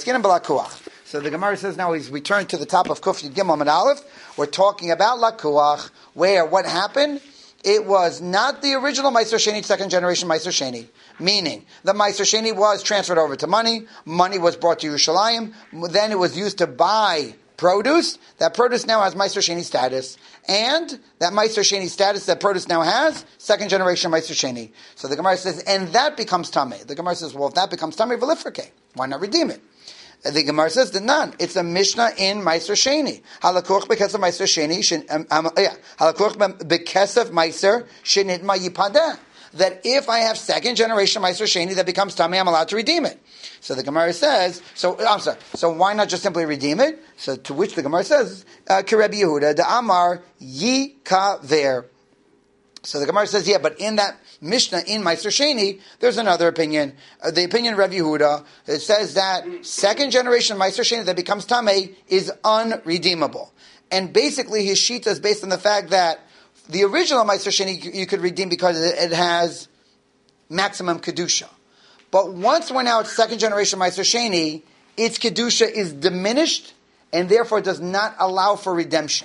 So the Gemara says now he's returned to the top of Kuf Yud Gimel Amud Aleph. We're talking about lakuach, where what happened? It was not the original Meiser Sheni, second generation Meiser Sheni. Meaning, the Meiser Sheni was transferred over to money. Money was brought to Yerushalayim. Then it was used to buy produce. That produce now has Meiser Sheni status. And that Meiser Sheni status that produce now has, second generation Meiser Sheni. So the Gemara says, and that becomes Tameh. The Gemara says, well, if that becomes Tameh, v'lifrke. Why not redeem it? The Gemara says that none. It's a Mishnah in Meiser Sheni. Halakuch bekesef Meiser Sheni. Um, um, yeah. Halakuch bekesef Meiser Shenitma Yipadeh. That if I have second generation Meiser Sheni that becomes Tameh, I'm allowed to redeem it. So the Gemara says, so I'm sorry. So why not just simply redeem it? So to which the Gemara says, Kirebi Yehuda, the Amar Yikaver. So the Gemara says, yeah, but in that Mishnah in Meiser Sheni, there's another opinion. Uh, the opinion of Rav Yehuda, it says that second generation Meiser Sheni that becomes Tameh is unredeemable. And basically his shita is based on the fact that the original Meiser Sheni you could redeem because it has maximum Kedusha. But once we're now at second generation Meiser Sheni, its Kedusha is diminished and therefore does not allow for redemption.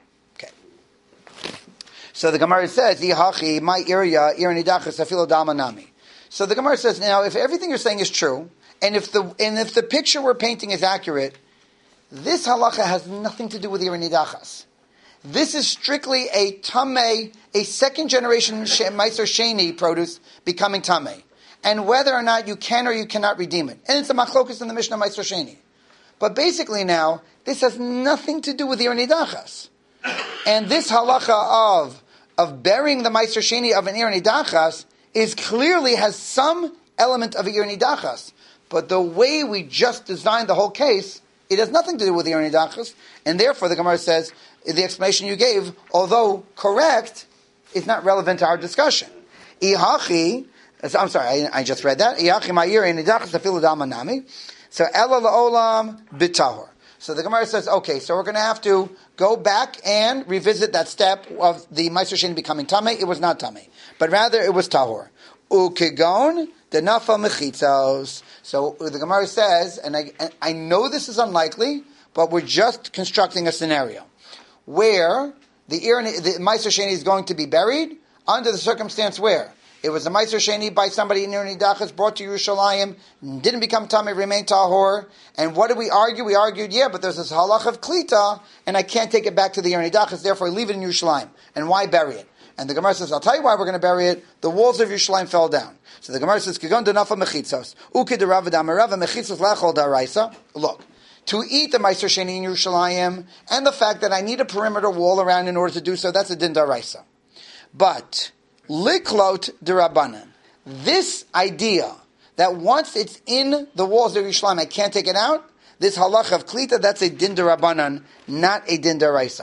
So the Gemara says, "Yihachi my area Ir Nidachas afilo damanami." So the Gemara says, now if everything you're saying is true, and if the and if the picture we're painting is accurate, this halacha has nothing to do with Ir Nidachas. This is strictly a tamei, a second generation Meiser Sheni produce becoming tamei, and whether or not you can or you cannot redeem it. And it's a machlokus in the Mishnah Meiser Sheni. But basically now, this has nothing to do with Ir Nidachas. And this halacha of of burying the Meiser Sheni of an Ir Nidachas is clearly has some element of Ir Nidachas. But the way we just designed the whole case, it has nothing to do with Ir Nidachas, and therefore the Gemara says, the explanation you gave, although correct, is not relevant to our discussion. Ihachi, I'm sorry, I, I just read that. Ihachi ma'ir Ir Nidachas afilu damanami. So ela la'olam b'tahor. So the Gemara says, okay, so we're going to have to go back and revisit that step of the Meiser Sheni becoming Tameh. It was not Tameh, but rather it was Tahor. Ukegon denafa mechitzos. So the Gemara says, and I, and I know this is unlikely, but we're just constructing a scenario where the, the Meiser Sheni is going to be buried under the circumstance where It was a Meiser Sheni by somebody in Nidachas, brought to Yerushalayim, didn't become Tameh, remained Tahor. And what did we argue? We argued, yeah, but there's this halach of Klita, and I can't take it back to the Nidachas, therefore I leave it in Yerushalayim. And why bury it? And the Gemara says, I'll tell you why we're going to bury it. The walls of Yerushalayim fell down. So the Gemara says, Kigon denafa mechitzos. Uke derava damarava mechitzos lachol daraisa. Look, to eat the Meiser Sheni in Yerushalayim, and the fact that I need a perimeter wall around in order to do so, that's a din daraisa. But, liklot derabanan. This idea that once it's in the walls of Yerushalayim, I can't take it out, this halach of klita, that's a din derabanan, not a din deraisa.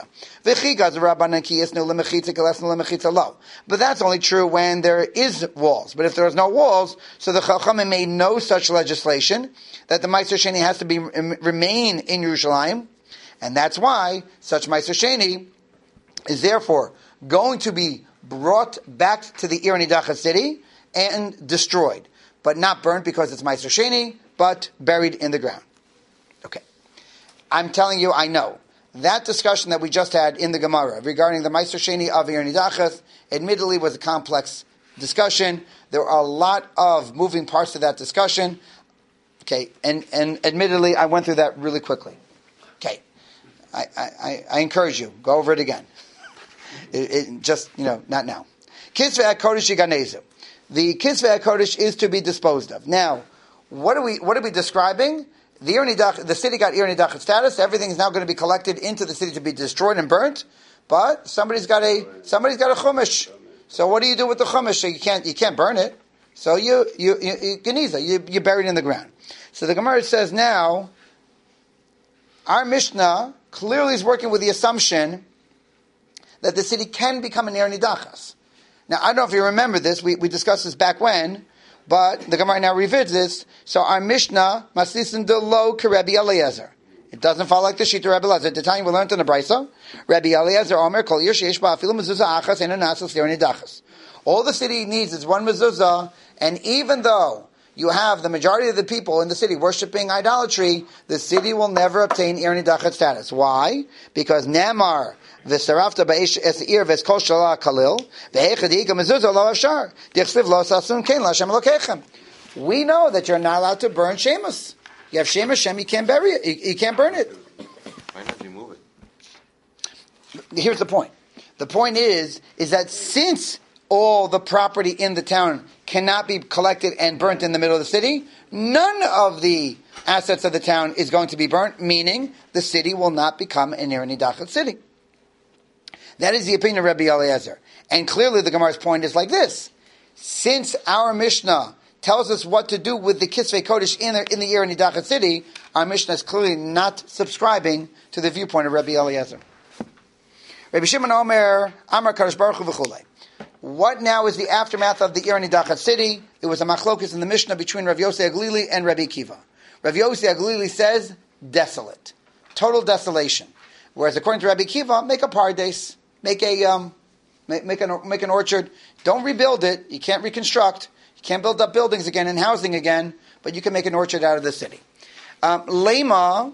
But that's only true when there is walls. But if there is no walls, so the Chachamim made no such legislation that the Meiser Sheni has to be remain in Yerushalayim, and that's why such Meiser Sheni is therefore going to be brought back to the Ir Nidachas city and destroyed, but not burnt because it's Meiser Sheni, but buried in the ground. Okay. I'm telling you, I know. That discussion that we just had in the Gemara regarding the Meiser Sheni of Ir Nidachas admittedly was a complex discussion. There are a lot of moving parts to that discussion. Okay, and, and admittedly, I went through that really quickly. Okay. I, I, I encourage you, go over it again. It, it just, you know, not now. Kisvei HaKodesh Yiganezu. The Kisvei HaKodesh is to be disposed of. Now, what are we, what are we describing? The Ir Nidach, the city got Ir Nidach status. Everything is now going to be collected into the city to be destroyed and burnt. But somebody's got a somebody's got a chumash. So what do you do with the chumash? So you can't you can't burn it. So you you you, you geniza, you you bury it in the ground. So the Gemara says now, our Mishnah clearly is working with the assumption that the city can become an Ir Nidachas. Now I don't know if you remember this. We we discussed this back when. But the Gemara now revisits. So our Mishnah, Maslisin de lo Rabbi Eliezer. It doesn't follow like the Shita Rabbi Eliezer. At the time we learned in the Brisa, Rabbi Eliezer Omer Kol Yir Sheish Ba Afilu Mezuzah Achas Ena Nasos Lir Nidachas. All the city needs is one mezuzah, and even though you have the majority of the people in the city worshiping idolatry, the city will never obtain Ir Nidachas status. Why? Because Namar V'sarafta ba'esh es'ir v'eskol shala kalil v'hechad yiga mezuzah lo afshar dichsliv lo sasun kein l'Hashem Elokechem. We know that you're not allowed to burn shemus. You have shemus shem, you can't bury it. You, you can't burn it. Why not remove it? Here's the point. The point is, is that since all the property in the town cannot be collected and burnt in the middle of the city, none of the assets of the town is going to be burnt, meaning the city will not become an Ir Nidachas city. That is the opinion of Rabbi Eliezer. And clearly the Gemara's point is like this. Since our Mishnah tells us what to do with the Kisvei Kodesh in the, in the Ir Nidachas city, our Mishnah is clearly not subscribing to the viewpoint of Rabbi Eliezer. Rabbi Shimon Omer, Amar Kadosh Baruch Hu v'chulei. What now is the aftermath of the Ir Nidachas city? It was a machlokus in the Mishnah between Rav Yosei Aglili and Rabbi Akiva. Rav Yosei Aglili says, desolate. Total desolation. Whereas according to Rabbi Akiva, make a pardes. Make a um, make, make an make an orchard. Don't rebuild it. You can't reconstruct. You can't build up buildings again and housing again. But you can make an orchard out of the city. Um, Lema,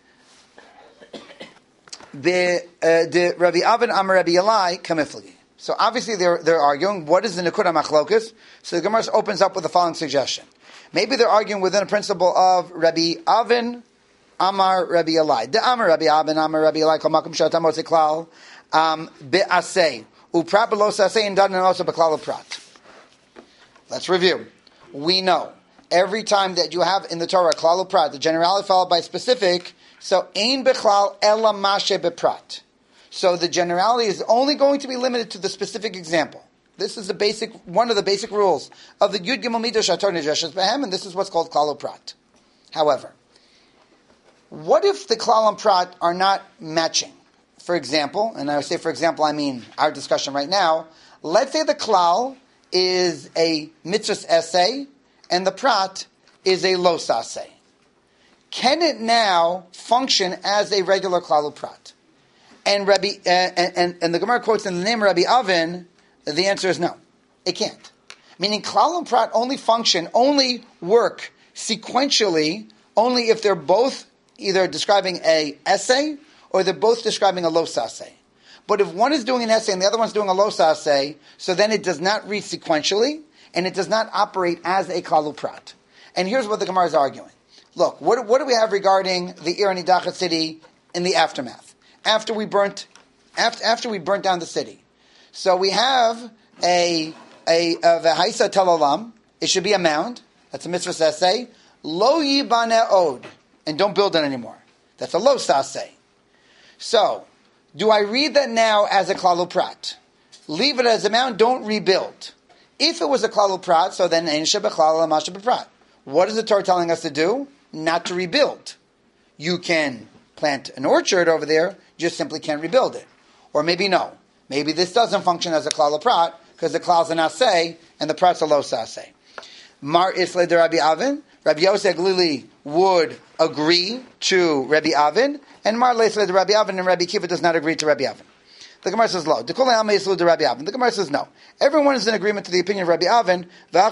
the the Rabbi Avin Amar Rabbi Elai Kamiflagi. So obviously they're they're arguing. What is the Nekuda Machlokus? So the Gemara opens up with the following suggestion. Maybe they're arguing within a principle of Rabbi Avin Amar Rabbi Elai. The Amar Rabbi Avin Amar Rabbi Elai Kol Makom Shatam Mosei Klal. Um, Be'asei. Uprat belos asei and dadan also beklal uprat. Let's review. We know every time that you have in the Torah klal uprat, the generality followed by specific, so ein bechlal ela mashe beprat. So the generality is only going to be limited to the specific example. This is the basic, one of the basic rules of the Yud Gimel Midah Shator Nidreshes Behem, and this is what's called klal uprat. However, what if the klal and prat are not matching? For example, and I say for example, I mean our discussion right now, let's say the klal is a mitzvahs essay and the prat is a los essay. Can it now function as a regular klal prat? And Rabbi, uh, and, and, and the Gemara quotes in the name of Rabbi Avin, the answer is no. It can't. Meaning klal and prat only function, only work sequentially, only if they're both either describing a essay or they're both describing a los aseh. But if one is doing an essay and the other one's doing a los aseh, so then it does not read sequentially, and it does not operate as a klal uprat. And here's what the Gemara is arguing. Look, what, what do we have regarding the Ir Nidachet city in the aftermath? After we burnt, after, after we burnt down the city. So we have a, a, a V'haisa tel olam. It should be a mound. That's a mitzvah saseh. Lo yibane od. And don't build it anymore. That's a lo saseh. So, do I read that now as a klal uprat? Leave it as a mound, don't rebuild. If it was a klal uprat, so then ein shebechlal ma shebeprat. What is the Torah telling us to do? Not to rebuild. You can plant an orchard over there, just simply can't rebuild it. Or maybe no. Maybe this doesn't function as a klal uprat, because the klal's an aseh, and the prat's a lo saseh. Mar isle de Rabbi Avin, Rabbi Yosef Glili would agree to Rabbi Avin, and Mar leisle de Rabbi Avin, and Rabbi Kiva does not agree to Rabbi Avin. The Gemara says lo. The Gemara says no. Everyone is in agreement to the opinion of Rabbi Avin.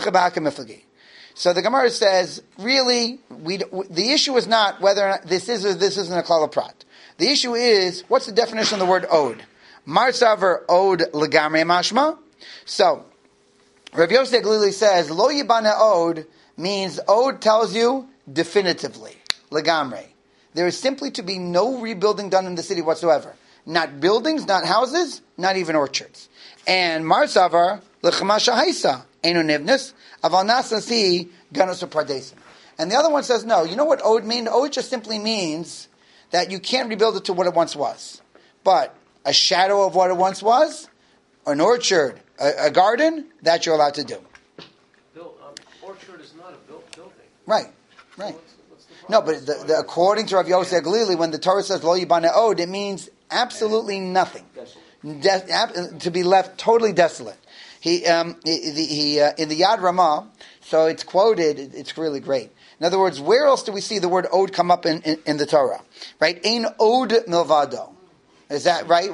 So the Gemara says, really, we, the issue is not whether or not this is or this isn't a klal prat. The issue is, what's the definition of the word od? Mar saver od legamre mashma. So, Rabbi Yosef Glili says, lo yibane od means od tells you definitively, legamre. There is simply to be no rebuilding done in the city whatsoever. Not buildings, not houses, not even orchards. And Mar savar lechama shahaisa enu nivnis aval nasasi ganus upardesim. And the other one says, no, you know what od means? Od just simply means that you can't rebuild it to what it once was. But a shadow of what it once was, an orchard, a, a garden, that you're allowed to do. Bill, um, orchard is not a built building. Right, right. So what's, what's the No, but the, the, according to Rav Yosef Glili, when the Torah says lo yibane od, it means absolutely nothing. De- ab- to be left totally desolate. He, um, he, he uh, in the Yad Ramah, so it's quoted, it's really great. In other words, where else do we see the word od come up in, in, in the Torah? Right? Ein od milvado. Is that right?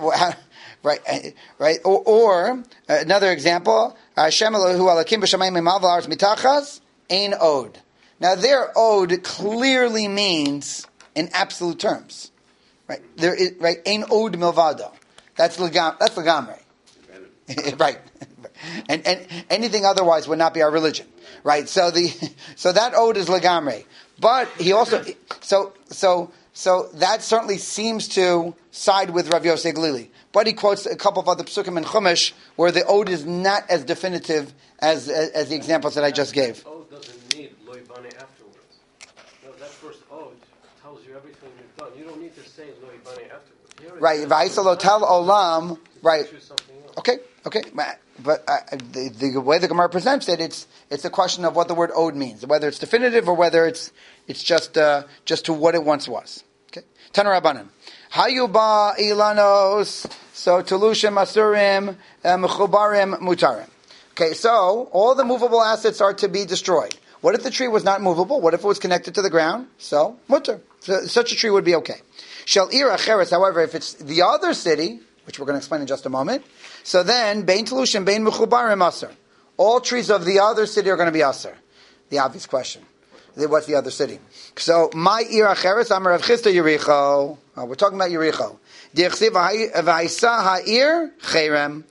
Right, right. Or, or uh, another example, Hashem Elohu alakim b'shamayim imal v'la'aretz mitachas ein od. Now, there od clearly means in absolute terms. Right? There is, right? Ein od milvado. That's legam. That's legamre. Right. And, and anything otherwise would not be our religion. Right. So the so that od is legamre. But he also so so so that certainly seems to side with Rav Yosef Glili. But he quotes a couple of other psukim in Chumash where the od is not as definitive as as, as the examples that I just gave. Od doesn't need lo yibane afterwards. No, that first od tells you everything you've done. You don't need to say lo yibane afterwards. Right, Va'isa tel olam. Right. Okay, okay. But uh, the, the way the Gemara presents it, it's it's a question of what the word od means, whether it's definitive or whether it's it's just uh, just to what it once was. Okay. Tana Rabbanan. Hayuba ilanos. So telushim asurim mechubarim mutarim. Okay, so all the movable assets are to be destroyed. What if the tree was not movable? What if it was connected to the ground? So mutar. So, such a tree would be okay. Shel ir acheres, however, if it's the other city, which we're going to explain in just a moment, so then bein telushim bein mechubarim asur. All trees of the other city are going to be asur. The obvious question. What's the other city? So, my ir acheres, amar Rav Chisda Yericho. Oh, we're talking about Yericho. V'aisa ha'ir cherem.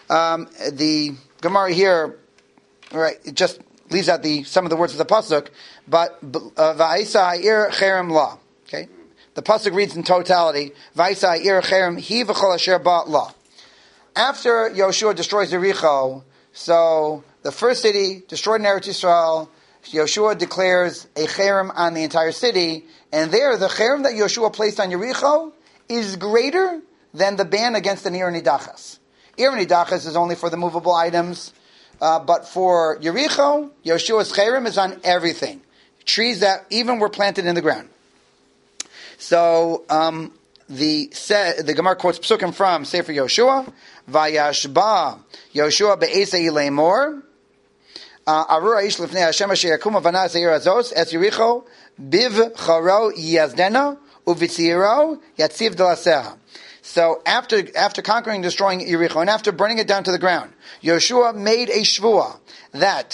The Gemara here, right, it just leaves out the some of the words of the pasuk, but v'aisa ha'ir cherem la. Okay, the pasuk reads in totality. V'aisa ha'ir cherem hi v'chol asher ba la. After Yoshua destroys Yericho, so the first city destroyed in Eretz Yisrael, Yoshua declares a cherem on the entire city, and there the cherem that Yoshua placed on Yericho is greater than the ban against the Ir Nidachas. Ir Nidachas is only for the movable items, uh, but for Yericho, Yoshua's cherem is on everything. Trees that even were planted in the ground. So, um, the the Gemara quotes psukim from Sefer Yoshua, Vayashba Yoshua be'esei le'mor, Arura ish lifnei Hashem asher yakum avana zeir azos es Yericho biv charo yazdena uvitziro yatziv delaseha. So after after conquering and destroying Yericho and after burning it down to the ground, Yoshua made a shvua that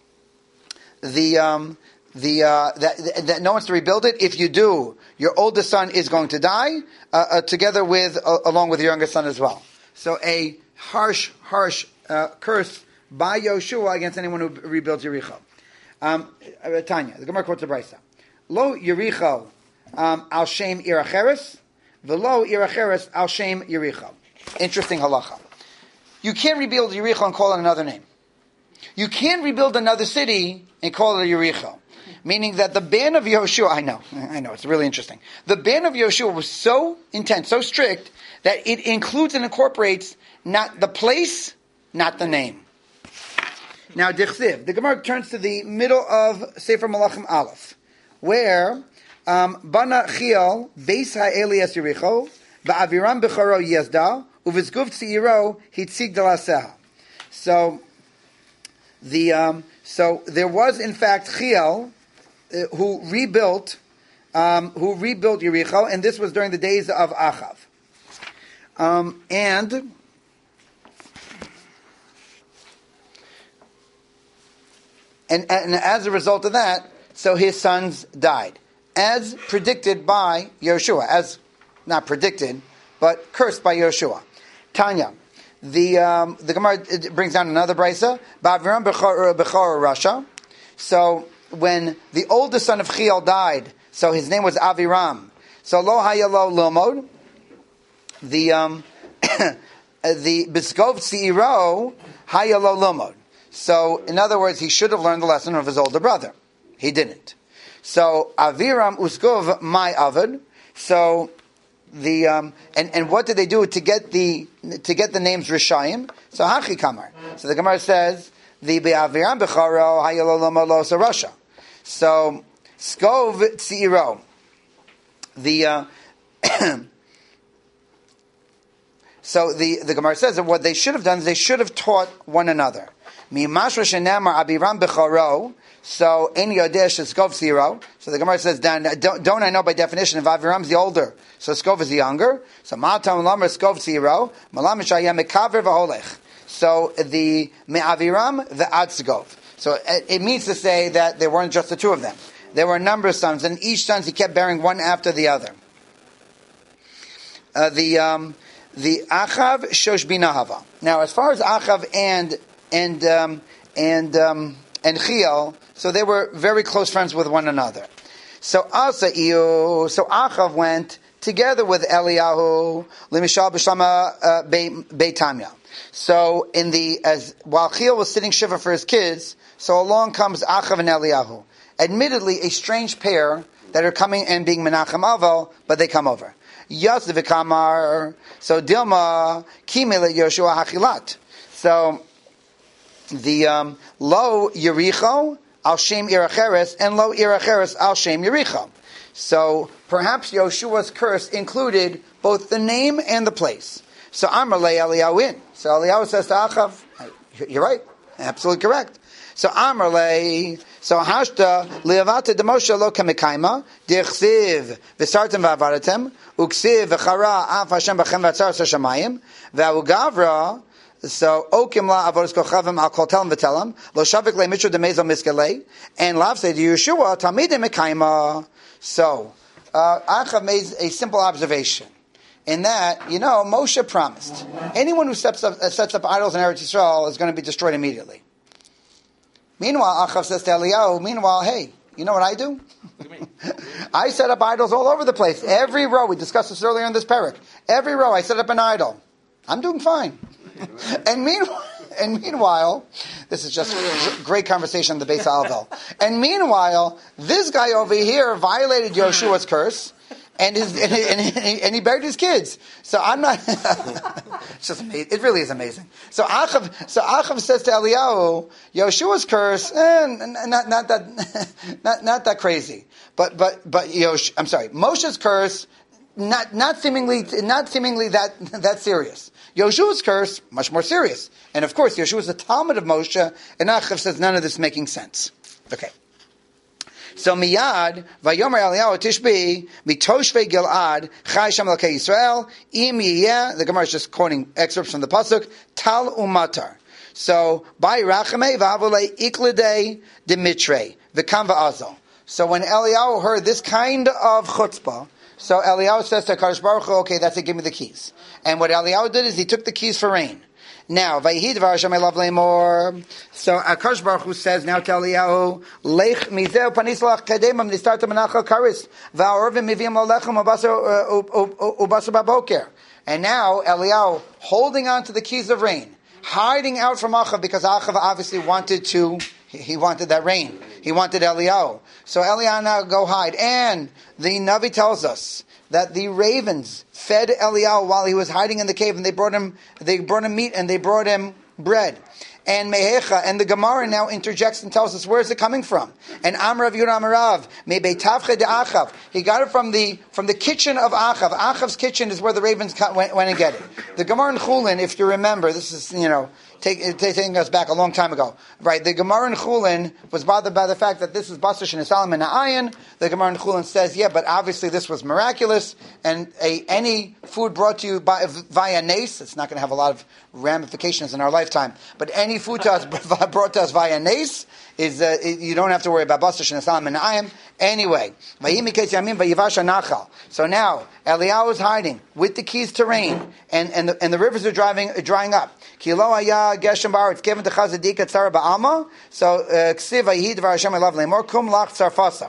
the um, the uh, that, that no one's to rebuild it. If you do, your oldest son is going to die, uh, uh, together with uh, along with your youngest son as well. So a harsh, harsh uh, curse by Yoshua against anyone who rebuilds Yericho. Um, Tanya, the Gemara quotes a brisa. Lo Yericho um, al shem iracheres, velo iracheres al shem Yericho. Interesting halacha. You can't rebuild Yericho and call it another name. You can't rebuild another city and call it a Yericho. Meaning that the ban of Yoshua, I know, I know, it's really interesting. The ban of Yoshua was so intense, so strict, that it includes and incorporates not the place, not the name. Now, Dichsiv, the Gemara turns to the middle of Sefer Malachim Aleph, where um, Bana Chiel, Beis Ha'elias Yericho, Va'aviram Bechoro Yezda, Uvizguv Tziro, Hitzig Dalaseh. So, the um, so there was in fact Chiel, uh, who rebuilt, um, who rebuilt Yericho, and this was during the days of Achav. Um, and And, and as a result of that, so his sons died. As predicted by Yoshua. As, not predicted, but cursed by Yoshua. Tanya. The um, the Gemara brings down another brisa. Ba'aviram bechor Rasha. So, when the oldest son of Chiel died, so his name was Aviram. So, lo hayalo lomod. The, um, the Biskov Tziro hayalo lomod. So, in other words, he should have learned the lesson of his older brother. He didn't. So, Aviram uskov my avad. So, the um, and and what did they do to get the to get the names Rishayim? So, Hachi Kamar. So the Gemara says the Be'aviram becharo hayalolama lo sarasha. So, skov tziro. The uh, so the the Gemara says that what they should have done is they should have taught one another. Mimashra shenamar abiram becharo. So any yodesh is skov zero. So the Gemara says, don't, don't I know by definition if Aviram is the older, so skov is the younger. So matam lamer skov zero. Malam shayam mekaver v'holech. So the me'aviram the ad skov. So it, it means to say that there weren't just the two of them. There were a number of sons, and each son he kept bearing one after the other. Uh, the um, the Achav shosh binahava. Now, as far as Achav and and um, and um, and Chiel, so they were very close friends with one another. So Asa Iu, so Achav went together with Eliyahu Limishal B'Shama Beit Tamya. So in the as while Chiel was sitting shiva for his kids, so along comes Achav and Eliyahu. Admittedly, a strange pair that are coming and being Menachem Avel, but they come over. Yosef Kamar, so Dilma Kimele Yoshua Hachilat. So the um, Lo Yericho al Shem Iracheres and Lo Iracheres al Shem Yericho. So perhaps Yoshua's curse included both the name and the place. So Amar Le Eliyahu in. So Eliyahu says to Achav, "You're right, absolutely correct." So Amar Le, so Hashta Leavata Demoshe Lo Kamikaima Dichsiv V'Sartem V'Avaratem Uksiv V'Chara Af Hashem B'Chem V'Atzar Sashamayim V'Ugavra. So Okim La Avodas Kochavim Al Kol Telam V'Telam Lo Shavik Le Mitra Demezo Miskelei and Lav say to Yeshua Talmidim Mekaima. So uh, Achav made a simple observation. In that, you know, Moshe promised anyone who steps up, uh, sets up idols in Eretz Yisrael is going to be destroyed immediately. Meanwhile, Achav says to Eliyahu, meanwhile, hey, you know what I do? I set up idols all over the place. Every row, we discussed this earlier in this parak. Every row, I set up an idol. I'm doing fine. and meanwhile, and meanwhile, this is just a great conversation on the Beis Alvel. And meanwhile, this guy over here violated Yoshua's curse. And, his, and, he, and, he, and he buried his kids. So I'm not. It's just amazing. It really is amazing. So Achav, so Achav says to Eliyahu, Yoshua's curse, eh, not not that not not that crazy. But but but Yosh, I'm sorry, Moshe's curse, not not seemingly not seemingly that that serious. Yoshua's curse, much more serious. And of course, Yeshua is the Talmud of Moshe, and Achav says none of this making sense. Okay. So miyad vayomer Eliyahu Tishbi mitoshvei Gilad Chai Shem Elokei Yisrael im yiyeh. The Gemara is just quoting excerpts from the pasuk Tal umatar. So by Rachamei v'avulei ikledei demitrei v'kam v'azal. So when Eliyahu heard this kind of chutzpah, so Eliyahu says to Kadosh Baruch Hu, okay, that's it, give me the keys. And what Eliyahu did is he took the keys for rain. Now, Vayhi Dvar Hashem Elav Leimor. So Akash Baruch Hu says now to Eliyahu, Lech Mizeu Panislach Kademam Nistarta Menacha Karis Va'orvim Mivim Lechem Ubasa Baboker. And now Eliyahu holding on to the keys of rain, hiding out from Achav because Achav obviously wanted to. He wanted that rain. He wanted Eliyahu. So Eliyahu now go hide. And the Navi tells us that the ravens fed Eliyahu while he was hiding in the cave, and they brought him, they brought him meat and they brought him bread. And Mehecha, and the Gemara now interjects and tells us where is it coming from? And Amrav Yud Amarav, Mebeitavche de Achav. He got it from the from the kitchen of Achav. Achav's kitchen is where the ravens went, went and get it. The Gemara in Chulin, if you remember, this is you know. Take, taking us back a long time ago, right? The Gemara in Chulin was bothered by the fact that this is Basar and Salam and Ayin. The Gemara in Chulin says, yeah, but obviously this was miraculous, and a, any food brought to you by, via Nace, it's not going to have a lot of ramifications in our lifetime, but any food to us brought to us via Nace is uh, you don't have to worry about Basar and Salam and Ayin. Anyway, so now Eliyahu is hiding with the keys to rain, and and the, and the rivers are driving, drying up. Kilo haya geshem bar. It's given to Chazadika tzara ba'alma. So ksiv vayhi dvar Hashem elav leimor kum lach tzarfasa.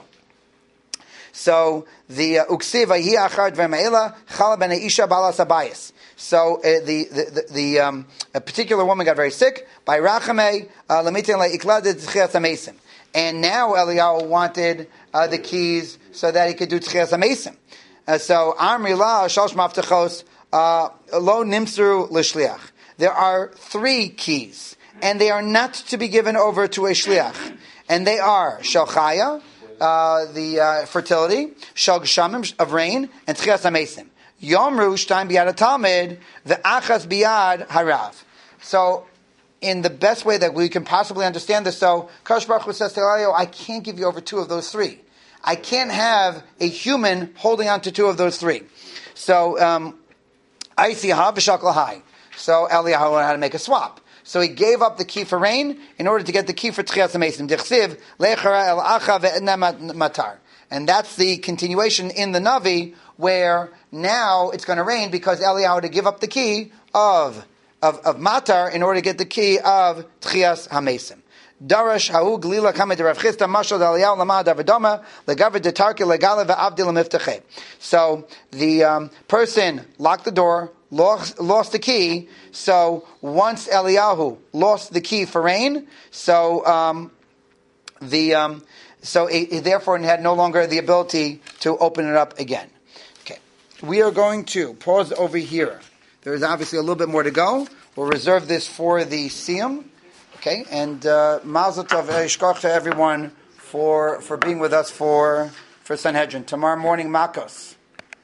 So the uksiv vayhi achar dvar me'ela chala ben isha balas abayis. So uh, the the the, the um, a particular woman got very sick by rachamei lemitin le'iklad tchias hamesim. And now Eliyahu wanted uh, the keys so that he could do tchias hamesim. Uh, so Amri la shalosh maftachos lo nimsru l'shliach. There are three keys, and they are not to be given over to a shliach. And they are Shalchaya, uh, the uh, fertility, Shal Geshamim, of rain, and Tchias HaMesim. Yomru, Shtaim Biyad HaTalmid, the Achas Biyad Harav. So, in the best way that we can possibly understand this, so, Kadosh Baruch Hu says to Eliyahu, I can't give you over two of those three. I can't have a human holding on to two of those three. So, um, I see Ha v'Shal Lahai. So Eliyahu had to make a swap. So he gave up the key for rain in order to get the key for Tchias HaMesim. Dichsiv lechara el acha ve'edna matar. And that's the continuation in the Navi where now it's going to rain because Eliyahu had to give up the key of, of, of matar in order to get the key of Tchias HaMesim. Darash ha'u glila kamed Rav Chisda mashal Eliyahu lamad avadoma legaver detarke legale ve'avdil miftachet. So the um, person locked the door, Lost, lost the key. So once Eliyahu lost the key for rain, so um, the um, so it, it therefore had no longer the ability to open it up again. Okay, we are going to pause over here. There is obviously a little bit more to go. We'll reserve this for the Siyum. Okay, and uh, Mazel Tov Yishkach to everyone for for being with us for for Sanhedrin tomorrow morning. Makos.